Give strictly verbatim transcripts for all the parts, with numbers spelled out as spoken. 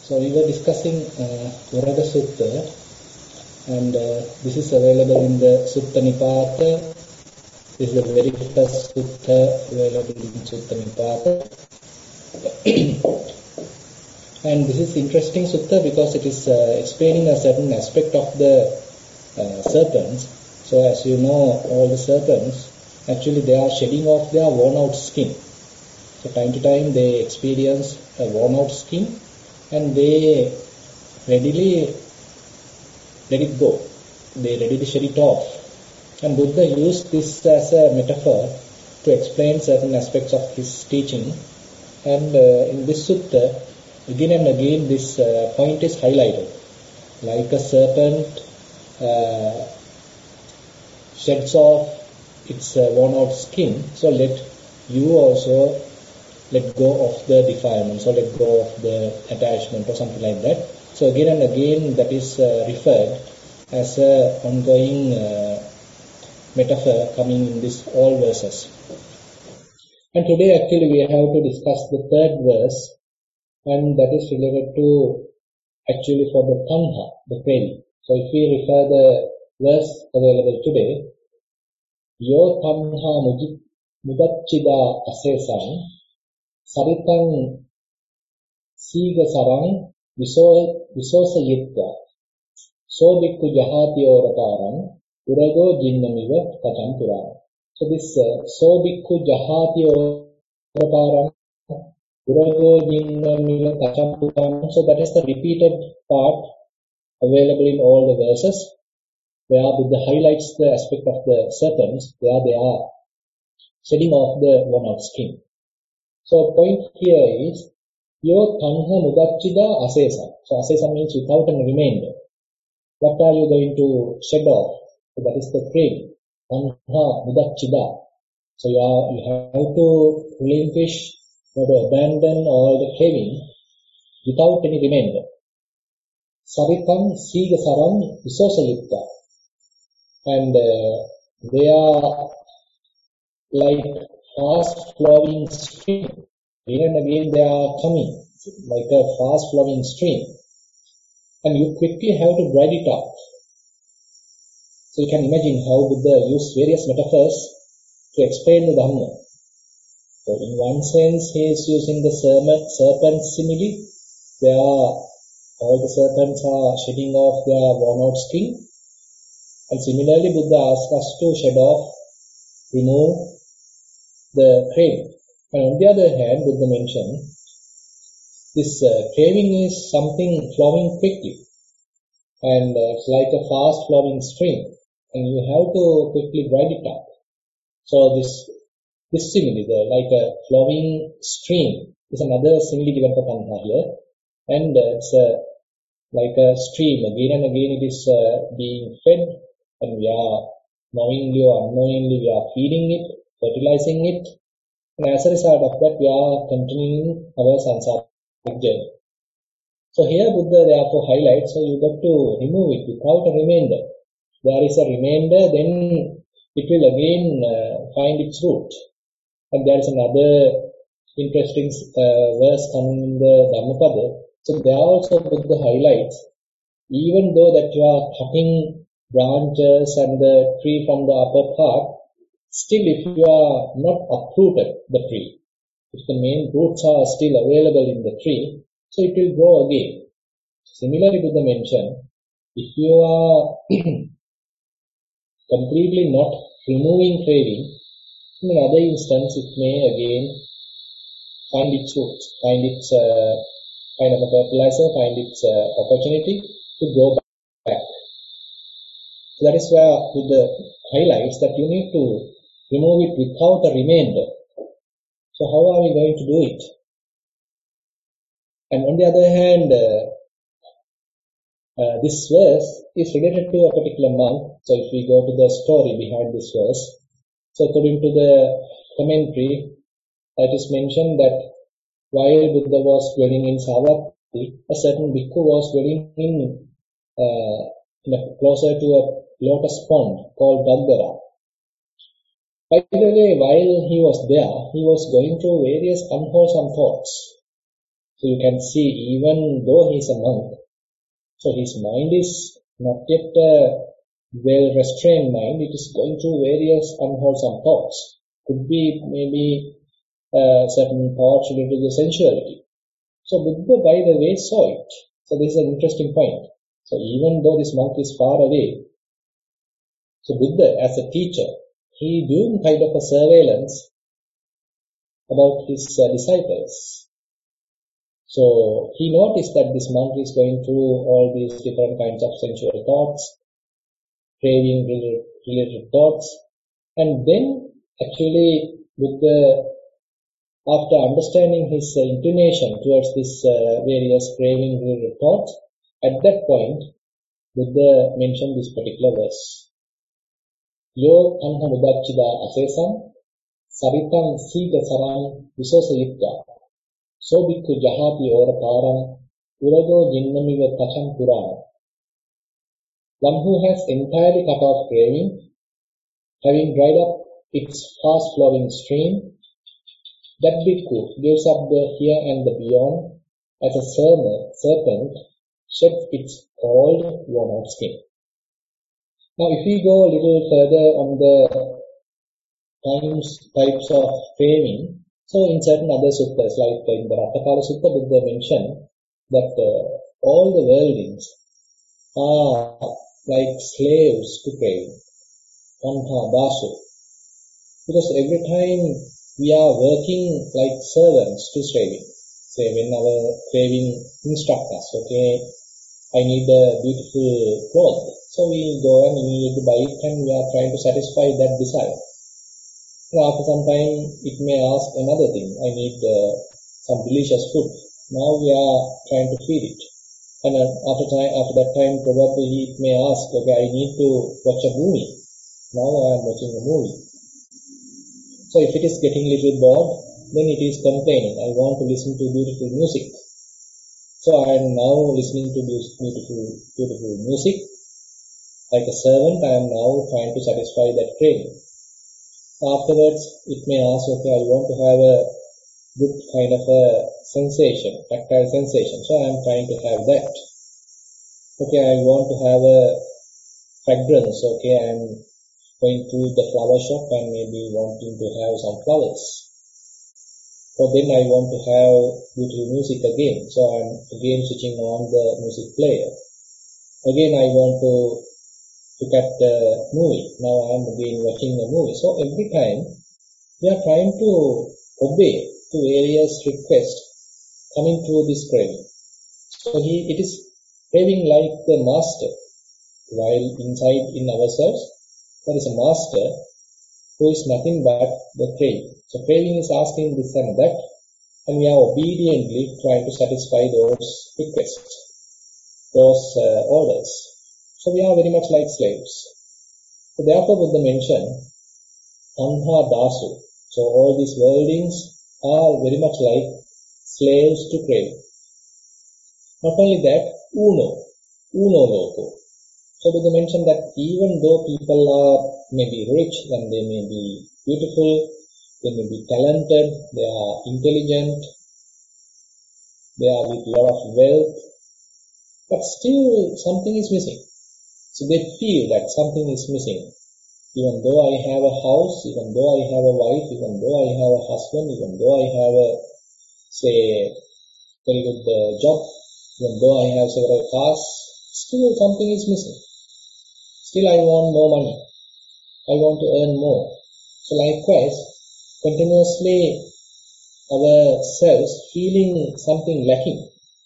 So we were discussing uh, Urada Sutta, and uh, this is available in the Sutta Nipata. This is the very first Sutta available in Sutta Nipata. And this is interesting Sutta because it is uh, explaining a certain aspect of the uh, serpents. So as you know, all the serpents, actually they are shedding off their worn out skin. So time to time they experience a worn out skin and they readily let it go. They readily shed it off. And Buddha used this as a metaphor to explain certain aspects of his teaching. And uh, in this sutta, again and again this uh, point is highlighted. Like a serpent uh, sheds off its uh, worn out skin, so let you also let go of the defilements or let go of the attachment or something like that. So again and again that is uh, referred as a ongoing uh, metaphor coming in this all verses. And today actually we have to discuss the third verse, and that is related to actually for the tanha, the craving. So if we refer the verse available today, yo tanha mudachida asesang saritang siga sarang visosa yitta so bhikkhu jahatiyo ratarang urago jinnamiva kacham purana. So this uh, so bhikkhu jahatiyo ratarang urago jinnamiva kacham purana, so that is the repeated part available in all the verses where Buddha highlights the aspect of the serpents where they are shedding off the worn out skin. So point here is yo tanha mudachida asesa. So asesa means without a remainder. What are you going to shed off? So that is the craving. Tanha mudachida. So you, are, you have to relinquish or to abandon all the craving without any remainder. Savitam siga saram visosayutta. And uh, they are like fast flowing stream. Again and again they are coming like a fast flowing stream. And you quickly have to drive it up. So you can imagine how Buddha used various metaphors to explain the Dhamma. So in one sense he is using the serpent simile, where all the serpents are shedding off their worn out skin. And similarly Buddha asks us to shed off, remove the craving. And on the other hand, Buddha mentioned this uh, craving is something flowing quickly, and uh, it's like a fast flowing stream, and you have to quickly drive it up. So this this simile, the, like a flowing stream, is another simile given for tanha here, and uh, it's uh, like a stream. Again and again it is uh, being fed, and we are knowingly or unknowingly we are feeding it, fertilizing it. And as a result of that, we are continuing our samsaric journey. So here Buddha therefore highlights, so you got to remove it without a remainder. There is a remainder, then it will again uh, find its root. And there is another interesting uh, verse coming in the Dhammapada. So there also Buddha highlights, even though that you are cutting branches and the tree from the upper part, still if you are not uprooted the tree, if the main roots are still available in the tree, so it will grow again. Similarly Buddha mentioned, if you are completely not removing craving, in another instance it may again find its roots, find its uh, kind of a fertilizer, find its uh, opportunity to grow back. So that is where Buddha highlights that you need to remove it without a remainder. So how are we going to do it? And on the other hand, uh, uh, this verse is related to a particular monk. So if we go to the story behind this verse, so according to the commentary, it is mentioned that while Buddha was dwelling in Savatthi, a certain bhikkhu was dwelling in, uh, in a, closer to a lotus pond called Gaggara. By the way, while he was there, he was going through various unwholesome thoughts. So you can see, even though he is a monk, so his mind is not yet a well-restrained mind. It is going through various unwholesome thoughts. Could be maybe uh, certain thoughts related to the sensuality. So Buddha, by the way, saw it. So this is an interesting point. So even though this monk is far away, so Buddha, as a teacher, he doing kind of a surveillance about his uh, disciples. So he noticed that this monk is going through all these different kinds of sensual thoughts, craving related, related thoughts, and then actually Buddha, after understanding his uh, inclination towards this uh, various craving related thoughts, at that point Buddha mentioned this particular verse. Yo tanha mudachida asesam saritam sita saram visosa yukta so bhikkhu jahati ora param urago jinnamiva tacham purana. One who has entirely cut off craving, having dried up its fast-flowing stream, that bhikkhu gives up the here and the beyond as a serpent sheds its old worn-out skin. Now, if we go a little further on the times, types of craving, so in certain other suttas, like in the Ratthakala Sutta, Buddha mentioned that uh, all the worldlings are like slaves to craving, tanha dasu. Because every time we are working like servants to craving. Say when our craving instructs us, okay, I need a beautiful cloth. So we go and immediately buy it and we are trying to satisfy that desire. And after some time it may ask another thing, I need uh, some delicious food. Now we are trying to feed it. And after time, after that time, probably it may ask, okay, I need to watch a movie. Now I am watching a movie. So if it is getting a little bored, then it is complaining, I want to listen to beautiful music. So I am now listening to this beautiful, beautiful music. Like a servant, I am now trying to satisfy that craving. Afterwards, it may ask, okay, I want to have a good kind of a sensation, tactile sensation. So I am trying to have that. Okay, I want to have a fragrance. Okay, I am going to the flower shop and maybe wanting to have some flowers. So then I want to have beautiful music again. So I am again switching on the music player. Again I want to look at the movie. Now I am again watching the movie. So every time we are trying to obey to various requests coming through this craving. So he, it is craving like the master, while inside in ourselves there is a master who is nothing but the craving. So craving is asking this and that, and we are obediently trying to satisfy those requests, those uh, orders. So we are very much like slaves. So therefore Buddha mentioned tanha dasu. So all these worldlings are very much like slaves to craving. Not only that, uno, uno loko. So Buddha mentioned that even though people are maybe rich and they may be beautiful, they may be talented, they are intelligent, they are with a lot of wealth, but still something is missing. So they feel that something is missing. Even though I have a house, even though I have a wife, even though I have a husband, even though I have a, say, very good uh, job, even though I have several cars, still something is missing. Still I want more money. I want to earn more. So likewise, continuously ourselves feeling something lacking.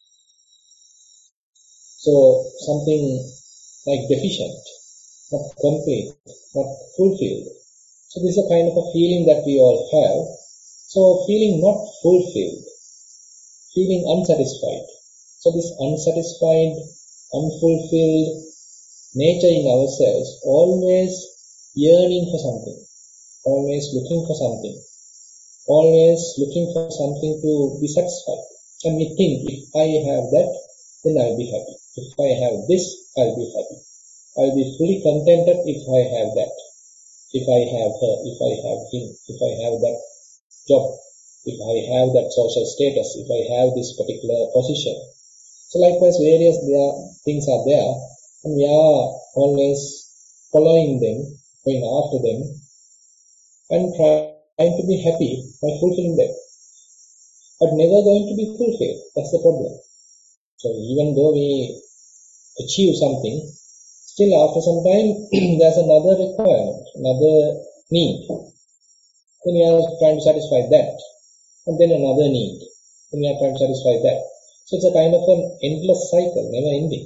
So something like deficient, not complete, not fulfilled. So this is a kind of a feeling that we all have. So feeling not fulfilled, feeling unsatisfied. So this unsatisfied, unfulfilled nature in ourselves, always yearning for something, always looking for something, always looking for something to be satisfied. And we think, if I have that, then I'll be happy. If I have this, I'll be happy. I'll be fully contented if I have that. If I have her, if I have him, if I have that job. if I have that social status, if I have this particular position. So likewise, various there things are there, and we are always following them, going after them, and trying to be happy by fulfilling them, but never going to be fulfilled. That's the problem. So even though we achieve something, still after some time there's another requirement, another need. Then we are trying to satisfy that, and then another need. Then we are trying to satisfy that. So it's a kind of an endless cycle, never ending.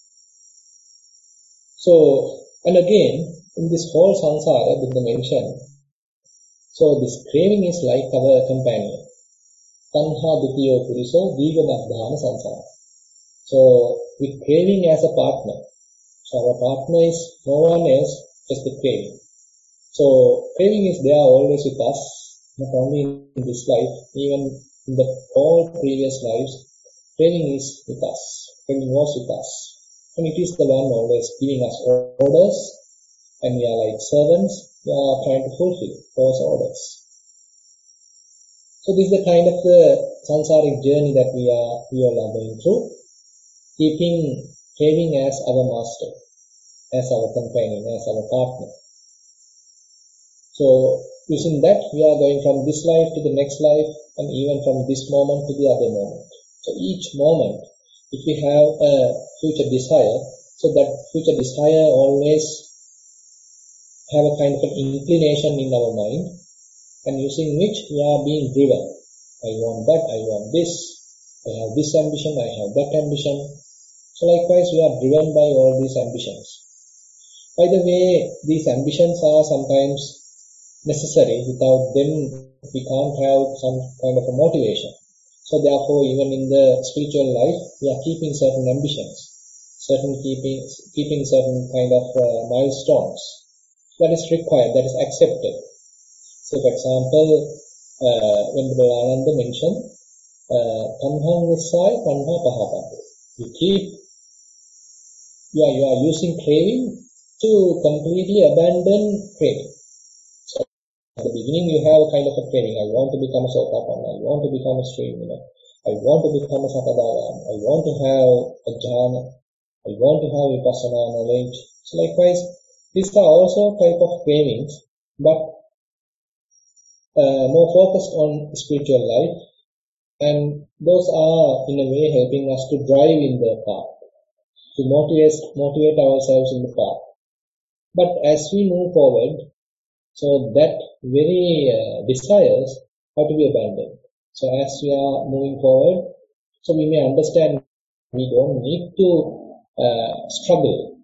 So, and again, in this whole samsara, Buddha mentioned, so this craving is like our companion. Tanha dutiyo puriso vigamadhana samsara. So, with craving as a partner. So our partner is no one else, just the craving. So craving is there always with us, not only in this life, even in the all previous lives, craving is with us, craving was with us. And it is the one always giving us orders, and we are like servants, we are trying to fulfill those orders. So this is the kind of the samsaric journey that we are, we all are going through, keeping craving as our master, as our companion, as our partner. So using that, we are going from this life to the next life, and even from this moment to the other moment. So each moment, if we have a future desire, so that future desire always have a kind of an inclination in our mind, and using which we are being driven. I want that, I want this, I have this ambition, I have that ambition. So likewise, we are driven by all these ambitions. By the way, these ambitions are sometimes necessary. Without them, we can't have some kind of a motivation. So therefore, even in the spiritual life, we are keeping certain ambitions, certain keeping, keeping certain kind of uh, milestones. That is required, that is accepted. So for example, uh, when Ananda mentioned, Tanhang Nissai, Tanha Pahapantu. You keep You are, you are using craving to completely abandon craving. So at the beginning you have a kind of a craving. I want to become a Sotapanna. I want to become a Srimana. I want to become a Sakadagama. I want to have a Jhana. I want to have Vipassana knowledge. So likewise, these are also type of cravings, but uh, more focused on spiritual life, and those are in a way helping us to drive in the path, to motivate, motivate ourselves in the path. But as we move forward, so that very uh, desires have to be abandoned. So as we are moving forward, so we may understand we don't need to uh, struggle.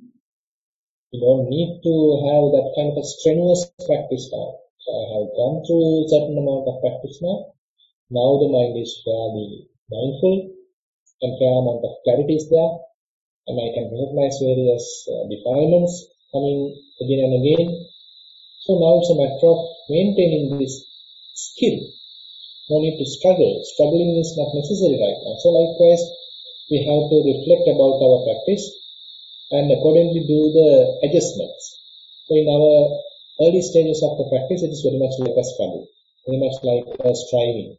We don't need to have that kind of a strenuous practice now. So I have gone through a certain amount of practice now. Now the mind is fairly mindful, and fair amount of clarity is there, and I can recognize various uh, defilements coming again and again. So now it's a matter of maintaining this skill. No need to struggle. Struggling is not necessary right now. So likewise, we have to reflect about our practice and accordingly do the adjustments. So in our early stages of the practice, it is very much like a struggle, very much like a striving.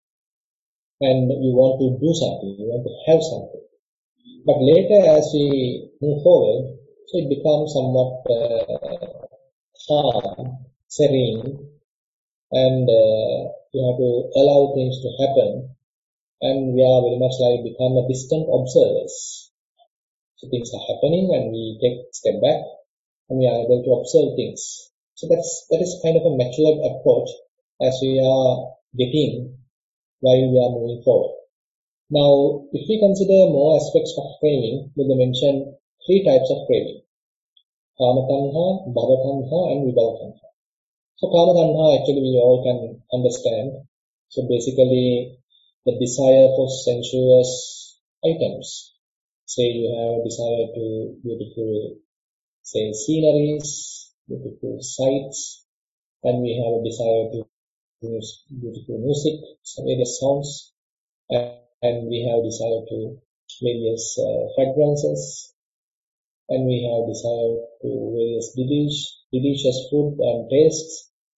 And you want to do something, you want to have something. But later as we move forward, so it becomes somewhat uh, calm, serene, and uh, you have to allow things to happen, and we are very much like become a distant observers. So things are happening and we take a step back and we are able to observe things. So that's that is kind of a matured approach as we are getting while we are moving forward. Now, if we consider more aspects of craving, we will mention three types of craving: Kama Tanha, Bhava Tanha, and Vibhava Tanha. So Kama Tanha actually we all can understand. So basically the desire for sensuous items. Say you have a desire to beautiful, say, sceneries, beautiful sights, and we have a desire to use beautiful music, some various sounds, and, and we have desire to various uh, fragrances, and we have desire to various delicious, delicious food and tastes,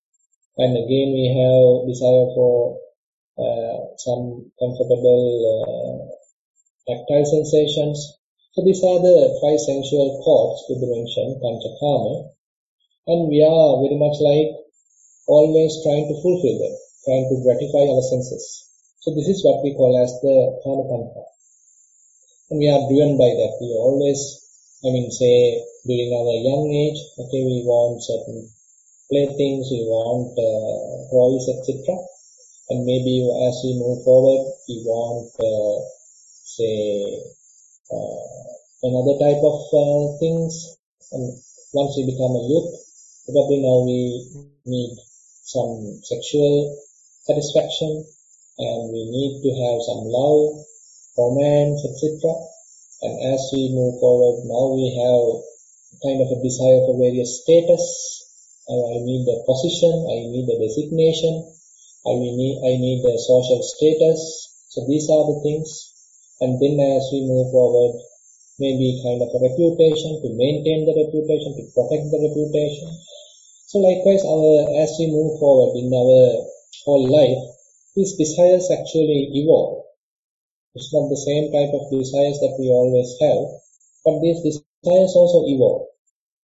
And again we have desire for uh, some comfortable uh, tactile sensations. So these are the five sensual thoughts Buddha mentioned, Panchakama, and we are very much like always trying to fulfill them, trying to gratify our senses. So this is what we call as the Kama Tanha. And we are driven by that. We always, I mean, say during our young age, okay, we want certain playthings, we want uh, toys, et cetera. And maybe as we move forward, we want, uh, say, uh, another type of uh, things. And once we become a youth, probably now we need some sexual satisfaction, and we need to have some love, romance, et cetera. And as we move forward, now we have kind of a desire for various status. I need a position, I need a designation, I need, I need a social status. So these are the things. And then as we move forward, maybe kind of a reputation, to maintain the reputation, to protect the reputation. So likewise, our, as we move forward in our whole life, these desires actually evolve. It's not the same type of desires that we always have, but these desires also evolve.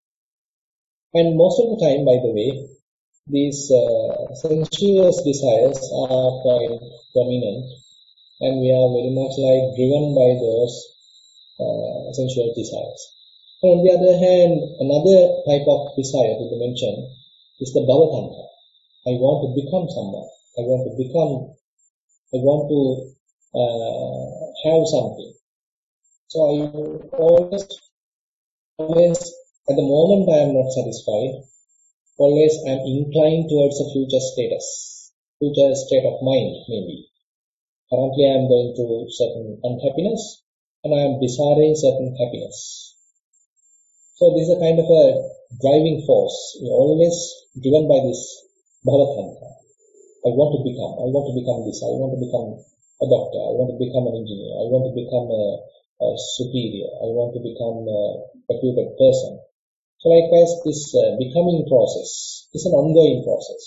And most of the time, by the way, these uh, sensuous desires are quite dominant, and we are very much like driven by those uh, sensual desires. And on the other hand, another type of desire to be mentioned is the bhavatanha. I want to become someone. I want to become, I want to uh, have something. So I always, always, at the moment I am not satisfied, always I am inclined towards a future status, future state of mind maybe. Currently I am going through certain unhappiness and I am desiring certain happiness. So this is a kind of a driving force. We are always driven by this bhavatanha. I want to become, I want to become this, I want to become a doctor, I want to become an engineer, I want to become a, a superior, I want to become a reputed person. So likewise, this uh, becoming process is an ongoing process.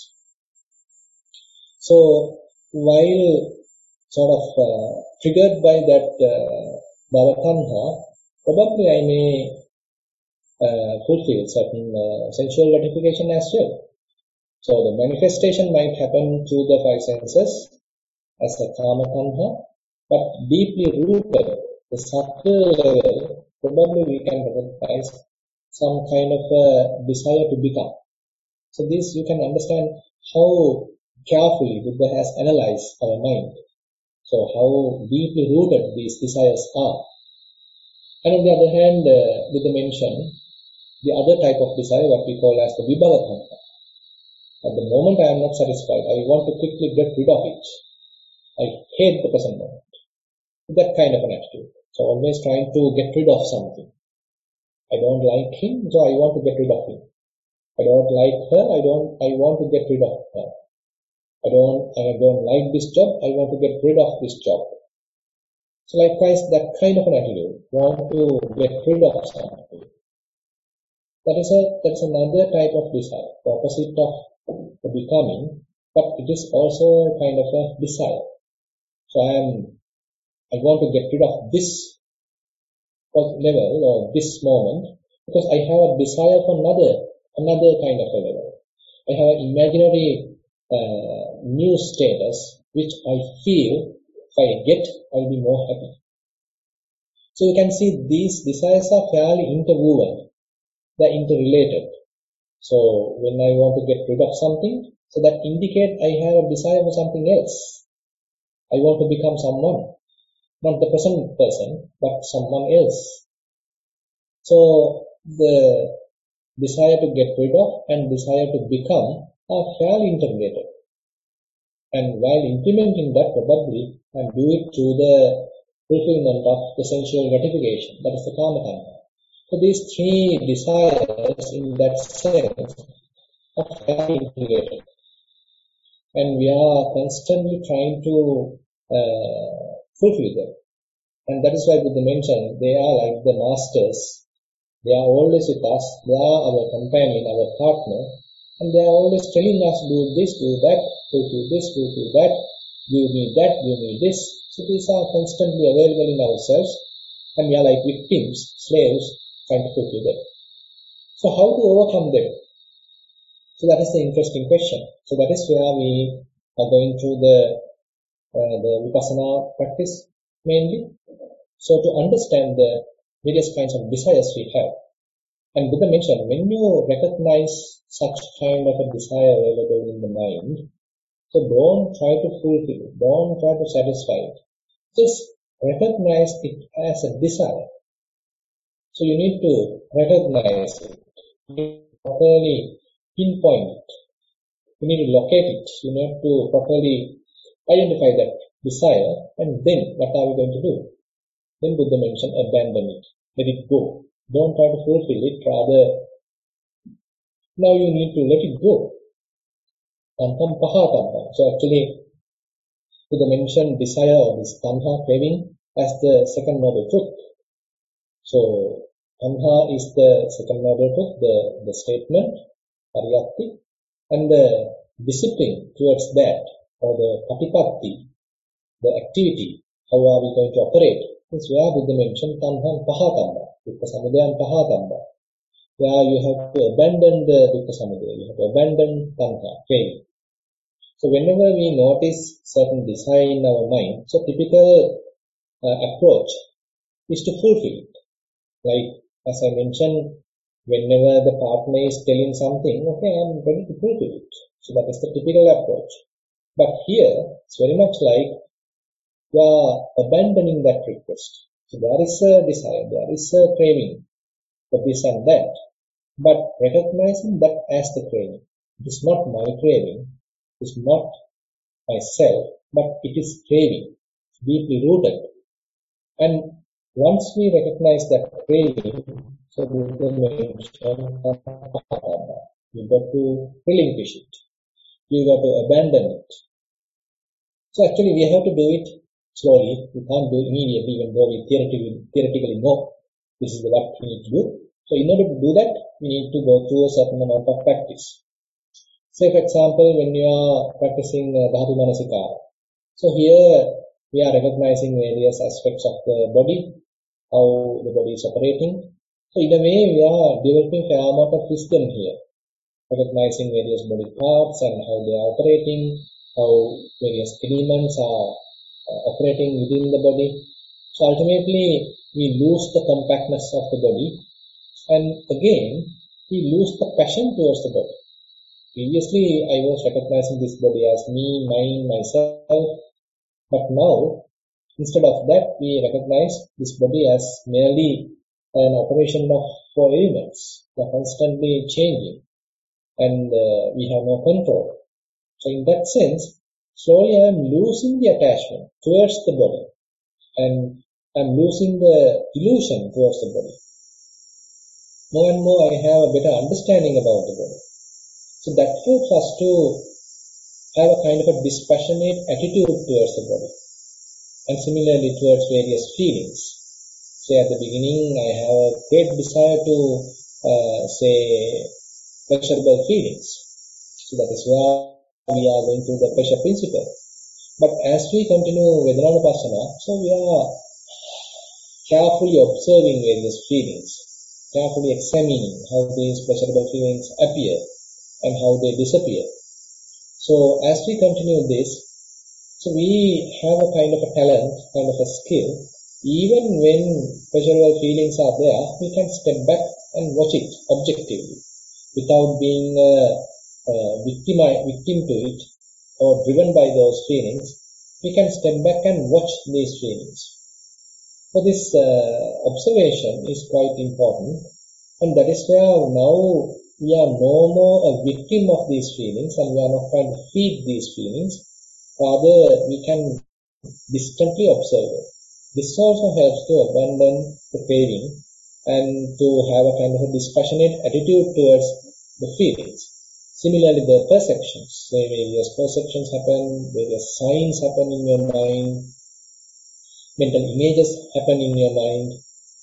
So while sort of uh, triggered by that uh, bhavatanha, probably I may uh, fulfill certain uh, sensual gratification as well. So the manifestation might happen through the five senses as a kama tanha, but deeply rooted, the subtle level, probably we can recognize some kind of a desire to become. So this you can understand how carefully Buddha has analyzed our mind. So how deeply rooted these desires are. And on the other hand, uh, Buddha mentioned the other type of desire, what we call as the vibhavatanha. At the moment I am not satisfied, I want to quickly get rid of it. I hate the present moment. That kind of an attitude. So always trying to get rid of something. I don't like him, so I want to get rid of him. I don't like her, I don't, I want to get rid of her. I don't, I don't like this job, I want to get rid of this job. So likewise, that kind of an attitude, want to get rid of something. That is a, that is another type of desire, the opposite of the becoming, but it is also a kind of a desire. So I am, I want to get rid of this level or this moment because I have a desire for another, another kind of a level. I have an imaginary uh, new status which I feel if I get, I'll be more happy. So you can see these desires are fairly interwoven. They're interrelated. So when I want to get rid of something, so that indicates I have a desire for something else. I want to become someone, not the present person, but someone else. So the desire to get rid of and desire to become are fairly interrelated. And while implementing that, probably I do it through the fulfillment of the sensual gratification, that is the kama tanha. So these three desires in that sense are fairly integrated. And we are constantly trying to uh, fulfill them. And that is why Buddha mentioned they are like the masters. They are always with us. They are our companion, our partner. And they are always telling us, do this, do that, fulfill this, fulfill that, give me that, give me this. So these are constantly available in ourselves, and we are like victims, slaves, trying to fulfill them. So how to overcome them? So that is the interesting question. So that is where we are going through the uh, the Vipassana practice mainly. So to understand the various kinds of desires we have. And Buddha mentioned, when you recognize such kind of a desire available in the mind, so don't try to fulfill it, don't try to satisfy it. Just recognize it as a desire. So you need to recognize it, you need to properly pinpoint it, you need to locate it, you need to properly identify that desire, and then what are we going to do? Then Buddha mentioned, abandon it, let it go. Don't try to fulfill it, rather now you need to let it go. Tanham pahatamma. So actually, Buddha mentioned desire or this tanha, craving, as the second noble truth. So tanha is the second noble truth, the, the statement, pariyatti, and the discipline towards that, or the patipatti, the activity, how are we going to operate? This is where Buddha mentioned tanham pahatamma, dukkha samudayam pahatamma, where you have to abandon the dukkha samudaya, you have to abandon tanha, craving. So whenever we notice certain desire in our mind, so typical uh, approach is to fulfill it. Like as I mentioned, whenever the partner is telling something, okay, I'm ready to fulfill it. So that is the typical approach. But here, it's very much like you are abandoning that request. So there is a desire, there is a craving for this and that, but recognizing that as the craving. It is not my craving, it is not myself, but it is craving, deeply rooted. And once we recognize that craving, so Buddha mentioned, you got to relinquish it, you got to abandon it. So actually we have to do it slowly. We can't do it immediately, even though we theoretically, theoretically know this is what we need to do. So in order to do that, we need to go through a certain amount of practice. Say for example, when you are practicing uh, Dhatu Manasikara. So here we are recognizing various aspects of the body, how the body is operating. So in a way we are developing a fair amount of wisdom here, recognizing various body parts and how they are operating, how various elements are uh, operating within the body. So ultimately we lose the compactness of the body, and again we lose the passion towards the body. Previously I was recognizing this body as me, mine, myself, but now instead of that we recognize this body as merely an operation of four elements. They are constantly changing, and uh, we have no control. So in that sense, slowly I am losing the attachment towards the body, and I am losing the illusion towards the body. More and more I have a better understanding about the body. So that helps us to have a kind of a dispassionate attitude towards the body, and similarly towards various feelings. Say at the beginning I have a great desire to uh, say pleasurable feelings. So that is where we are going through the pressure principle. But as we continue Vedananupassana, so we are carefully observing various feelings, carefully examining how these pleasurable feelings appear and how they disappear. So as we continue this, so we have a kind of a talent, kind of a skill. Even when pleasurable feelings are there, we can step back and watch it objectively, without being a, a victim, victim to it or driven by those feelings. We can step back and watch these feelings. So this uh, observation is quite important, and that is where now we are no more a victim of these feelings, and we are not trying to feed these feelings. Rather, we can distantly observe it. This also helps to abandon the craving and to have a kind of a dispassionate attitude towards the feelings. Similarly, the perceptions. So various perceptions happen, various signs happen in your mind, mental images happen in your mind.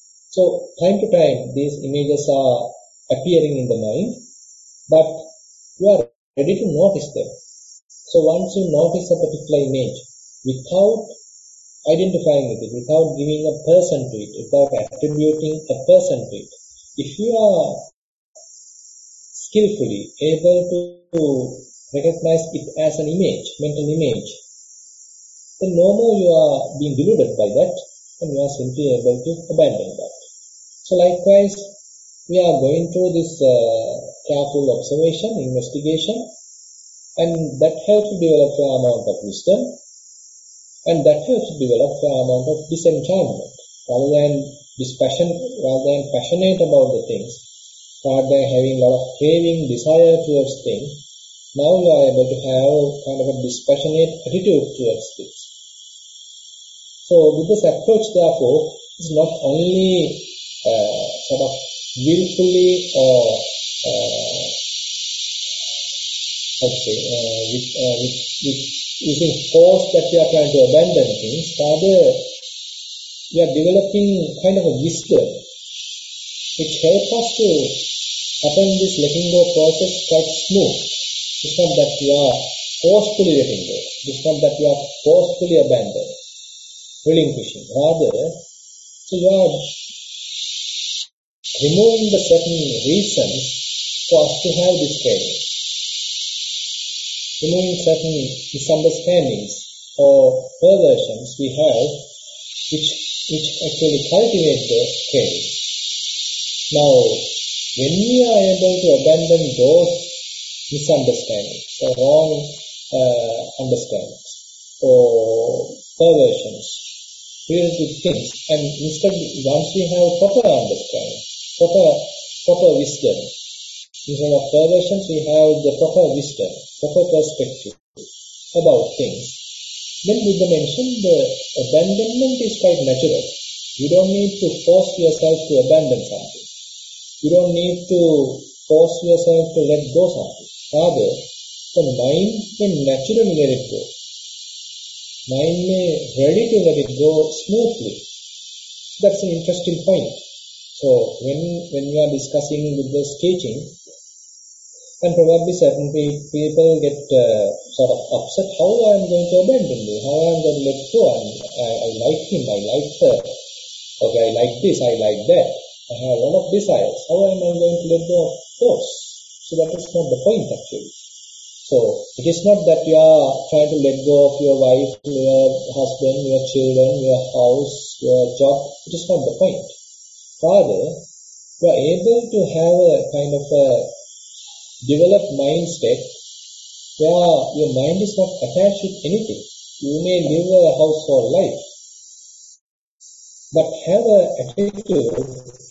So time to time these images are appearing in the mind, but you are ready to notice them. So once you notice a particular image without identifying with it, without giving a person to it, without attributing a person to it, if you are skillfully able to recognize it as an image, mental image, then no more you are being deluded by that, and you are simply able to abandon that. So likewise, we are going through this uh, careful observation, investigation, and that helps to develop an amount of wisdom, and that helps to develop an amount of disenchantment. Rather than dispassion, rather than passionate about the things, rather than having a lot of craving, desire towards things, now you are able to have kind of a dispassionate attitude towards things. So with this approach, therefore, is not only uh, sort of willfully or uh, okay, uh, with, uh, with, with using force that we are trying to abandon things, rather we are developing kind of a wisdom which helps us to happen this letting go process quite smooth. It's not that you are forcefully letting go. It's not that you are forcefully abandoning, relinquishing. Rather, so you are removing the certain reasons for us to have this craving, removing certain misunderstandings or perversions we have, which which actually cultivate the craving. Now, when we are able to abandon those misunderstandings or wrong uh, understandings or perversions related to things, and instead, once we have proper understanding, proper proper wisdom, instead of perversions, we have the proper wisdom, proper perspective about things, then Buddha mentioned the abandonment is quite natural. You don't need to force yourself to abandon something. You don't need to force yourself to let go something. Rather, the mind can naturally let it go. Mind may ready to let it go smoothly. That's an interesting point. So when when we are discussing with this teaching, and probably certain people get uh, sort of upset, how I am going to abandon you, how I am going to let go, and I, I like him, I like her, okay, I like this, I like that, I have a lot of desires, how am I going to let go of those? So that is not the point actually. So it is not that you are trying to let go of your wife, your husband, your children, your house, your job. It is not the point. Rather, you are able to have a kind of a developed mindset where your mind is not attached with anything. You may live a household life, but have an attitude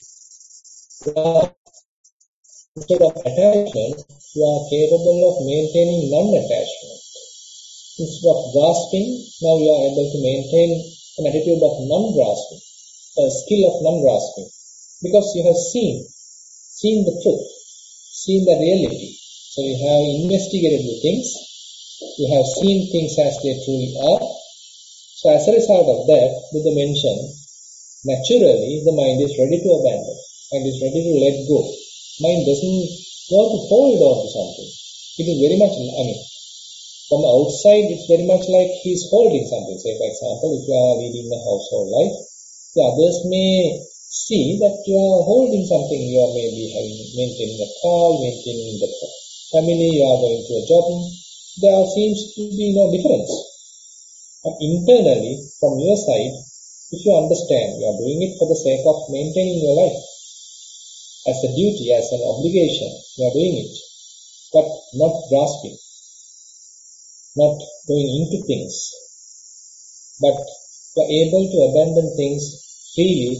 where instead of attachment, you are capable of maintaining non-attachment. Instead of grasping, now you are able to maintain an attitude of non-grasping, a skill of non-grasping, because you have seen, seen the truth, seen the reality. So you have investigated the things, you have seen things as they truly are. So as a result of that, Buddha mentioned, naturally the mind is ready to abandon, mind is ready to let go. Mind doesn't want to hold on to something. It is very much, I mean, from the outside it's very much like he is holding something. Say for example, if you are leading a household life, the others may see that you are holding something. You are maybe having, maintaining a car, maintaining the family, you are going to a job. There seems to be no difference. But internally, from your side, if you understand, you are doing it for the sake of maintaining your life. As a duty, as an obligation, you are doing it. But not grasping, not going into things. But you are able to abandon things freely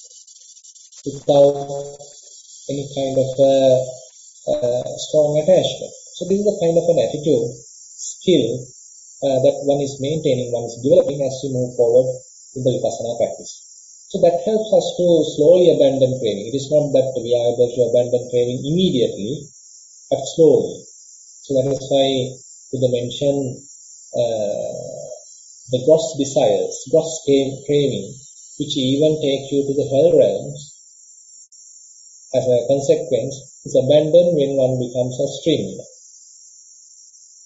without any kind of a, a strong attachment. So this is the kind of an attitude, skill uh, that one is maintaining, one is developing as we move forward in the Vipassana practice. So that helps us to slowly abandon craving. It is not that we are able to abandon craving immediately, but slowly. So that is why Buddha mentioned uh, the gross desires, gross craving, which even take you to the hell realms. As a consequence, is abandoned when one becomes a streamliner.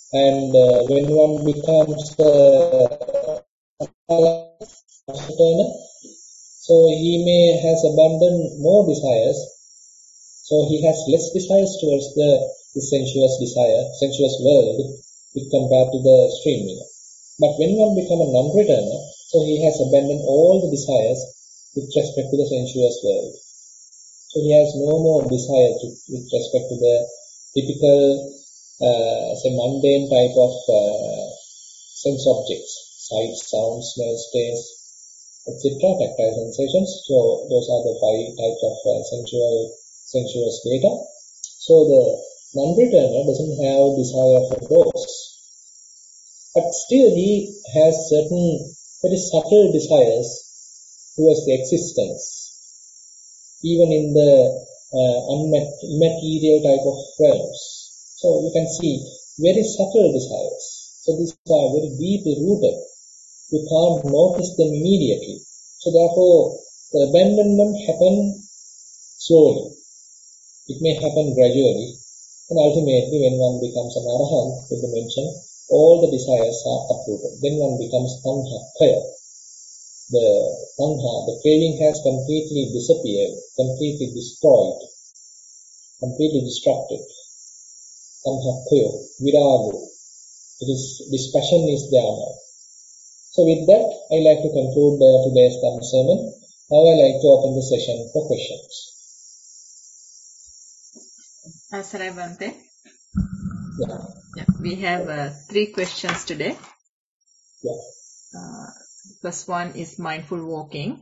And uh, when one becomes uh, entrepreneur, so he may has abandoned more desires. So he has less desires towards the, the sensuous desire, sensuous world, if compared to the stream meter. But when one becomes a non-returner, so he has abandoned all the desires with respect to the sensuous world. So he has no more desire to, with respect to the typical, uh, say, mundane type of uh, sense objects, sight, sound, smell, taste, et cetera, tactile sensations. So those are the five types of uh, sensual, sensuous data. So the non-returner doesn't have desire for those, but still he has certain very subtle desires towards the existence, even in the uh, unmet, immaterial type of realms. So you can see very subtle desires. So these are very deeply rooted. You can't notice them immediately. So therefore, the abandonment happens slowly. It may happen gradually. And ultimately, when one becomes an arahant, with the mention, all the desires are uprooted. Then one becomes tanha, kaya. The tanha, the craving has completely disappeared, completely destroyed, completely destructed. Tanha, kaya, virago. It is, this passion is there now. So with that, I like to conclude uh, today's Dhamma sermon. Now I like to open the session for questions. Asarai Bhante. Yeah. Yeah, we have uh, three questions today. Yeah. Uh, first one is mindful walking.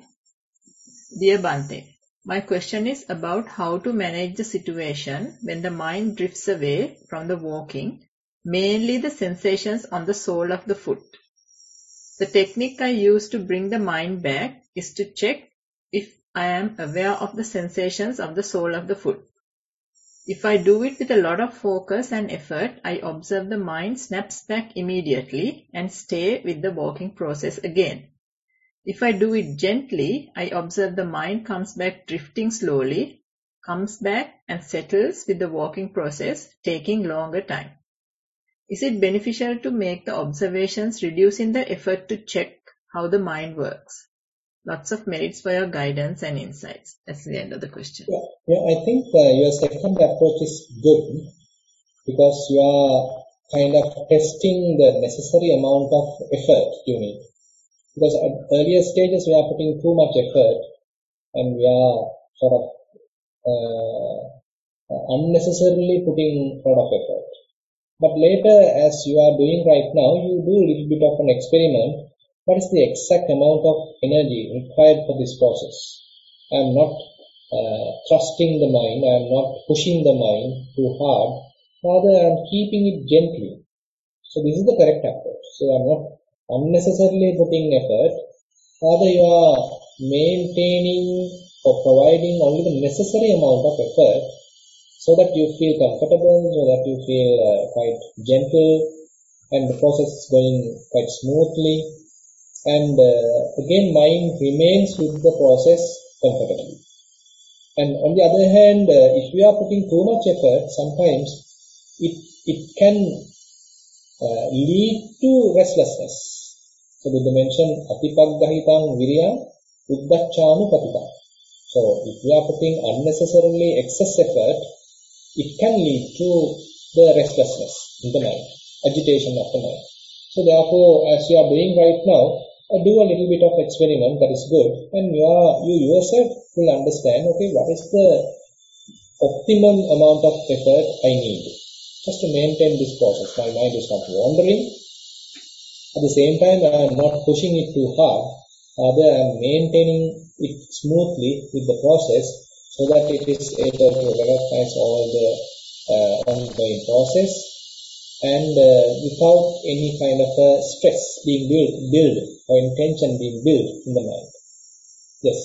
Dear Bhante, my question is about how to manage the situation when the mind drifts away from the walking, mainly the sensations on the sole of the foot. The technique I use to bring the mind back is to check if I am aware of the sensations of the sole of the foot. If I do it with a lot of focus and effort, I observe the mind snaps back immediately and stay with the walking process again. If I do it gently, I observe the mind comes back drifting slowly, comes back and settles with the walking process, taking longer time. Is it beneficial to make the observations reducing the effort to check how the mind works? Lots of merits for your guidance and insights. That's the end of the question. Yeah, yeah I think uh, your second approach is good because you are kind of testing the necessary amount of effort you need. Because at earlier stages we are putting too much effort and we are sort of uh, unnecessarily putting a lot of effort. But later, as you are doing right now, you do a little bit of an experiment. What is the exact amount of energy required for this process? I am not uh, thrusting the mind, I am not pushing the mind too hard, rather I am keeping it gently. So this is the correct approach. So I am not unnecessarily putting effort, rather you are maintaining or providing only the necessary amount of effort so that you feel comfortable, so that you feel uh, quite gentle, and the process is going quite smoothly. And uh, again, mind remains with the process comfortably. And on the other hand, uh, if we are putting too much effort, sometimes it it can uh, lead to restlessness. So Buddha mentioned atipaggahitam virya uddachanu patitam. So if we are putting unnecessarily excess effort, it can lead to the restlessness in the mind, agitation of the mind. So therefore, as you are doing right now, uh, do a little bit of experiment, that is good, and you are you yourself will understand, okay, what is the optimum amount of effort I need just to maintain this process. My mind is not wandering. At the same time, I am not pushing it too hard. Rather, I am maintaining it smoothly with the process, so that it is able to recognize all the uh, ongoing process and uh, without any kind of a stress being built, build or intention being built in the mind. Yes.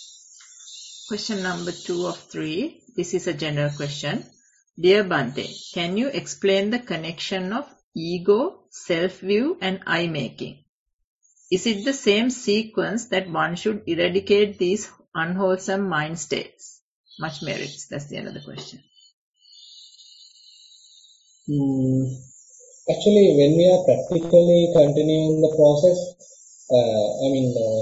Question number two of three. This is a general question. Dear Bhante, can you explain the connection of ego, self-view and I-making? Is it the same sequence that one should eradicate these unwholesome mind states? Much merits. That's the end of the question. Hmm. Actually, when we are practically continuing the process, uh, I mean, uh,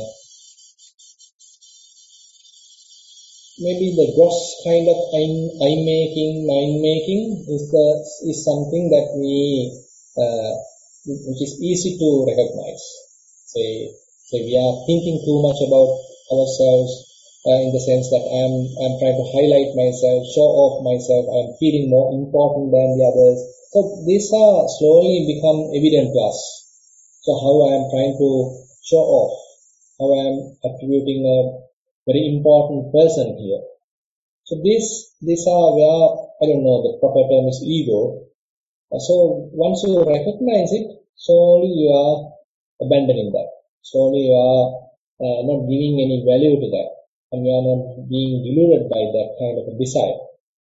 maybe the gross kind of eye making, mind making is the is something that we uh, which is easy to recognize. Say, say we are thinking too much about ourselves uh, in the sense that I'm I'm trying to highlight myself, show off myself. I'm feeling more important than the others. So these are slowly become evident to us. So how I am trying to show off, how I am attributing a very important person here. So this, these are where, I don't know, the proper term is ego. So once you recognize it, slowly you are abandoning that. Slowly you are uh, not giving any value to that. And you are not being deluded by that kind of a desire.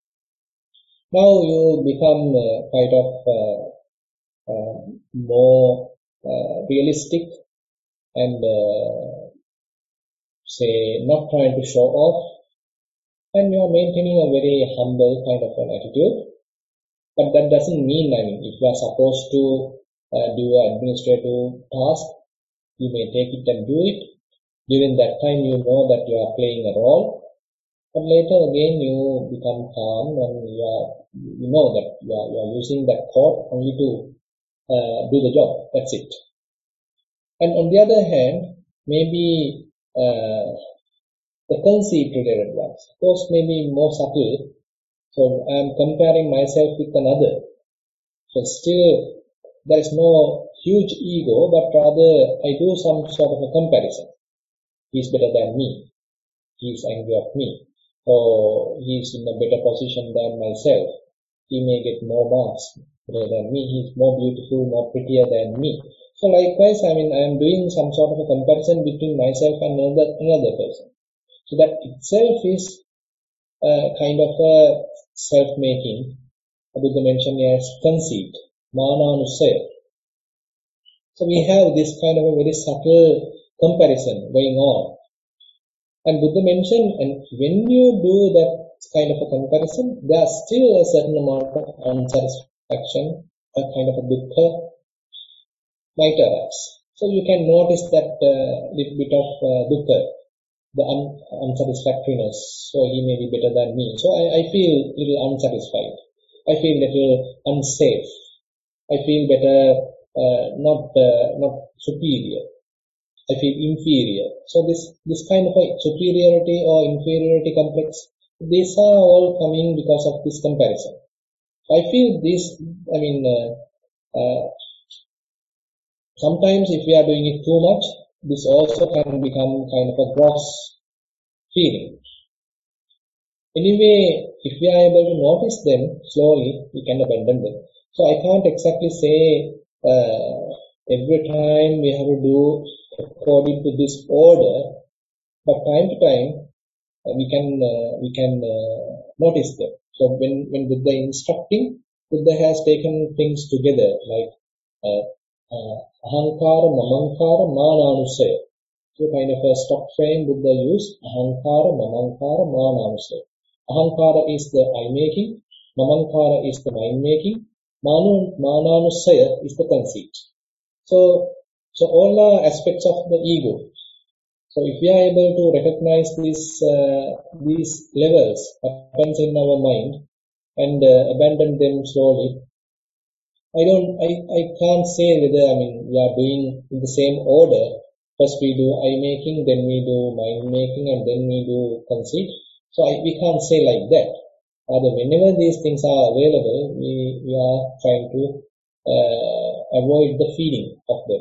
Now you become uh, kind of uh, uh, more uh, realistic and uh, say not trying to show off, and you are maintaining a very humble kind of an attitude. But that doesn't mean, I mean, if you are supposed to uh, do an administrative task, you may take it and do it. During that time, you know that you are playing a role. But later again, you become calm and you are, you know that you are, you are using that thought only to uh, do the job. That's it. And on the other hand, maybe uh, the conceit-related ones, those may be more subtle. So I am comparing myself with another. So still, there is no huge ego, but rather I do some sort of a comparison. He's better than me. He's angry of me. Or he's in a better position than myself. He may get more marks better than me. He's more beautiful, more prettier than me. So likewise, I mean, I am doing some sort of a comparison between myself and another, another person. So that itself is a kind of a self-making. Buddha mentioned as conceit, mananusaya. So we have this kind of a very subtle comparison going on. And Buddha mentioned, and when you do that kind of a comparison, there's still a certain amount of unsatisfaction, a kind of a dukkha might arise. So you can notice that uh, little bit of uh, dukkha, the un- unsatisfactoriness. So he may be better than me. So I, I feel a little unsatisfied. I feel a little unsafe. I feel better, uh, not uh, not superior. I feel inferior. So this this kind of a superiority or inferiority complex, these are all coming because of this comparison. I feel this. I mean, uh, uh, sometimes if we are doing it too much, this also can become kind of a gross feeling. Anyway, if we are able to notice them slowly, we can abandon them. So I can't exactly say uh, every time we have to do according to this order, but time to time uh, we can uh, we can uh, notice them. So when when Buddha instructing, Buddha has taken things together like uh, uh, ahankara, mamankara, mananusaya. So kind of a stock frame Buddha used ahankara, mamankara, mananusaya. Ahankara is the eye-making, mamankara is the mind-making, manu, mananusaya is the conceit. So, so all are aspects of the ego. So if we are able to recognize these uh, these levels happens in our mind and uh, abandon them slowly, I don't, I, I can't say whether, I mean, we are doing in the same order. First we do eye making, then we do mind making, and then we do conceit. So I, we can't say like that. Rather, whenever these things are available, we, we are trying to uh, avoid the feeling of them.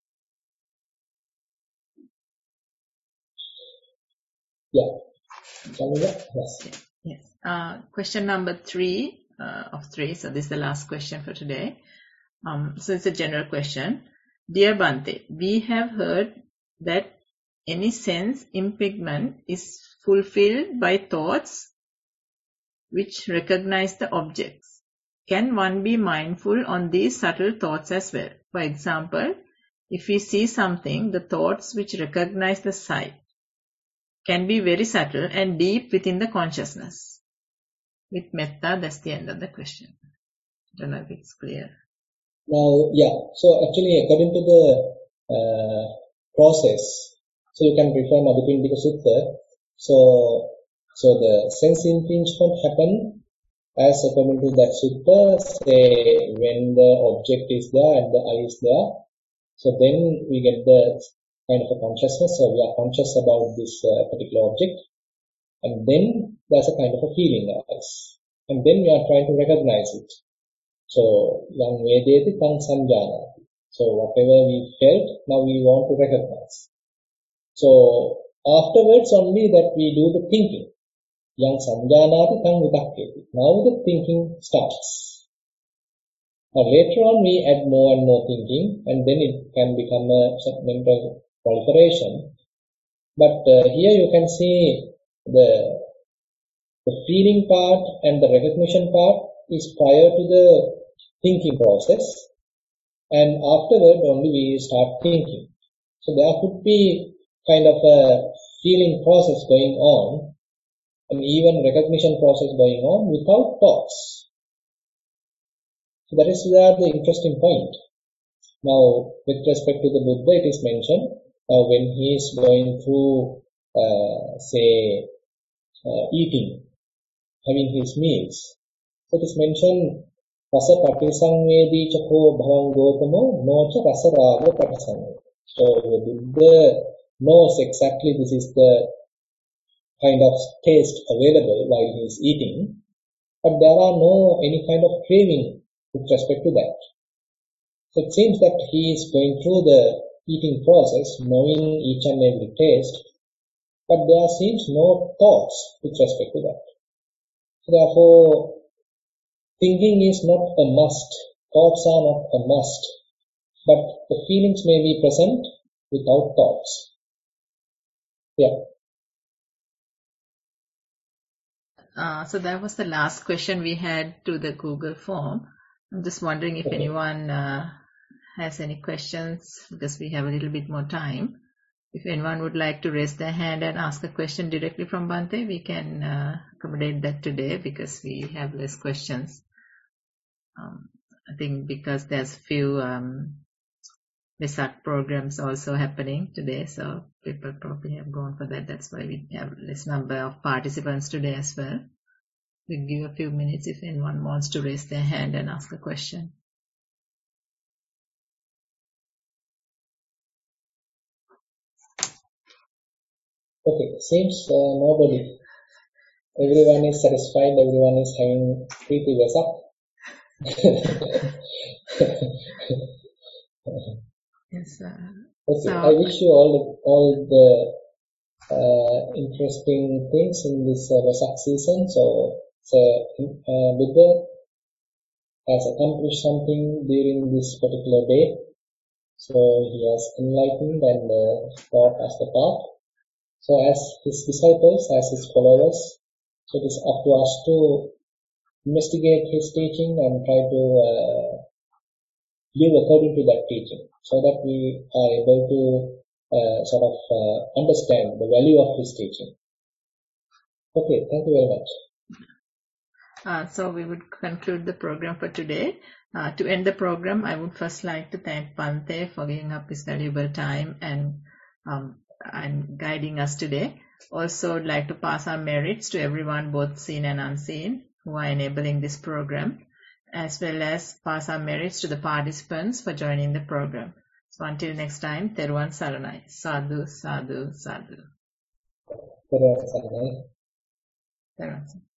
Yeah. Yes. Yes. Uh, question number three uh, of three. So this is the last question for today. Um, so it's a general question. Dear Bhante, we have heard that any sense impingement is fulfilled by thoughts which recognize the objects. Can one be mindful on these subtle thoughts as well? For example, if we see something, the thoughts which recognize the sight can be very subtle and deep within the consciousness. With metta, that's the end of the question. I don't know if it's clear. Now, yeah, so actually according to the uh, process, so you can refer Madhupindika Sutta, so, so the sense impingement happen as according to that sutta, say when the object is there and the eye is there, so then we get the kind of a consciousness, so we are conscious about this uh, particular object, and then there's a kind of a feeling of us, and then we are trying to recognize it. So, yang vedeti tang sanjana. So, whatever we felt, now we want to recognize. So, afterwards only that we do the thinking. Yang sanjanati tang vidakketi. Now the thinking starts. Now later on we add more and more thinking, and then it can become a mental proliferation. But uh, here you can see the the feeling part and the recognition part is prior to the thinking process, and afterward only we start thinking. So there could be kind of a feeling process going on, and even recognition process going on without thoughts. So that is where the interesting point. Now, with respect to the Buddha, it is mentioned uh, when he is going through, uh, say, uh, eating, having his meals. So it is mentioned, rasa patisangvedi chako bhavan gotamo nocha rasa raga patisangvedi. So the Buddha knows exactly this is the kind of taste available while he is eating, but there are no any kind of craving with respect to that. So it seems that he is going through the eating process, knowing each and every taste, but there seems no thoughts with respect to that. So therefore, thinking is not a must, thoughts are not a must, but the feelings may be present without thoughts. Yeah. Uh, so that was the last question we had to the Google form. I'm just wondering if okay. anyone uh, has any questions, because we have a little bit more time. If anyone would like to raise their hand and ask a question directly from Bhante, we can uh, accommodate that today because we have less questions. Um, I think because there's a few um, Vesak programs also happening today, so people probably have gone for that. That's why we have less number of participants today as well. We'll give a few minutes if anyone wants to raise their hand and ask a question. Okay, seems uh, nobody. Everyone is satisfied, everyone is having Preeti Vesak. Yes, uh, okay, so I wish you all the, all the uh, interesting things in this uh, Vesak season. So, so uh, Buddha has accomplished something during this particular day. So he has enlightened and uh, taught us the path. So as his disciples, as his followers, so it is up to us to investigate his teaching and try to uh, live according to that teaching, so that we are able to uh, sort of uh, understand the value of his teaching. Okay, thank you very much. Uh, so we would conclude the program for today. Uh, to end the program, I would first like to thank Bhante for giving up his valuable time and um, and guiding us today. Also, I'd like to pass our merits to everyone, both seen and unseen, who are enabling this program, as well as pass our merits to the participants for joining the program. So until next time, Theruvan Saranai. Sadhu, sadhu, sadhu. Theruvan Saranai. Theruvan Saranai.